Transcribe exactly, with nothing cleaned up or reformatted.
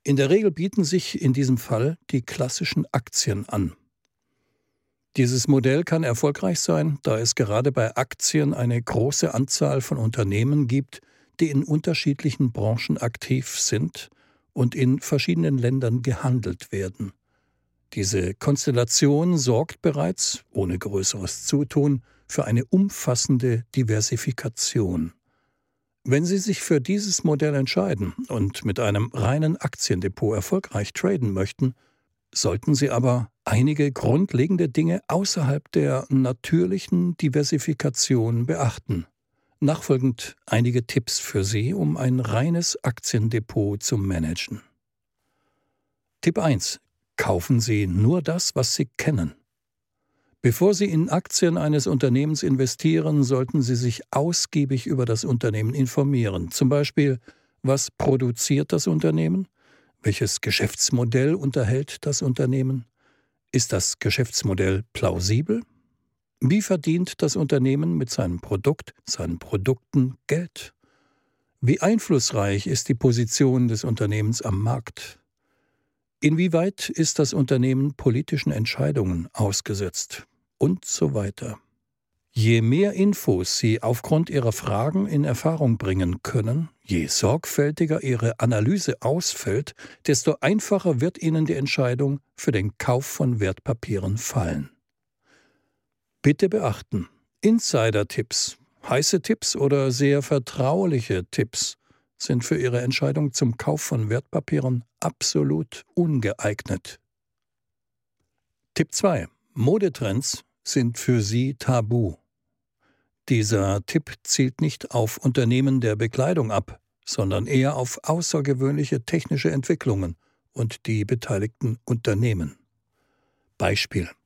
In der Regel bieten sich in diesem Fall die klassischen Aktien an. Dieses Modell kann erfolgreich sein, da es gerade bei Aktien eine große Anzahl von Unternehmen gibt, die in unterschiedlichen Branchen aktiv sind und in verschiedenen Ländern gehandelt werden. Diese Konstellation sorgt bereits, ohne größeres Zutun, für eine umfassende Diversifikation. Wenn Sie sich für dieses Modell entscheiden und mit einem reinen Aktiendepot erfolgreich traden möchten, sollten Sie aber einige grundlegende Dinge außerhalb der natürlichen Diversifikation beachten. Nachfolgend einige Tipps für Sie, um ein reines Aktiendepot zu managen. Tipp eins. Kaufen Sie nur das, was Sie kennen. Bevor Sie in Aktien eines Unternehmens investieren, sollten Sie sich ausgiebig über das Unternehmen informieren. Zum Beispiel, was produziert das Unternehmen? Welches Geschäftsmodell unterhält das Unternehmen? Ist das Geschäftsmodell plausibel? Wie verdient das Unternehmen mit seinem Produkt, seinen Produkten Geld? Wie einflussreich ist die Position des Unternehmens am Markt? Inwieweit ist das Unternehmen politischen Entscheidungen ausgesetzt? Und so weiter. Je mehr Infos Sie aufgrund Ihrer Fragen in Erfahrung bringen können, je sorgfältiger Ihre Analyse ausfällt, desto einfacher wird Ihnen die Entscheidung für den Kauf von Wertpapieren fallen. Bitte beachten: Insider-Tipps, heiße Tipps oder sehr vertrauliche Tipps sind für Ihre Entscheidung zum Kauf von Wertpapieren absolut ungeeignet. Tipp zwei. Modetrends sind für Sie tabu. Dieser Tipp zielt nicht auf Unternehmen der Bekleidung ab, sondern eher auf außergewöhnliche technische Entwicklungen und die beteiligten Unternehmen. Beispiel: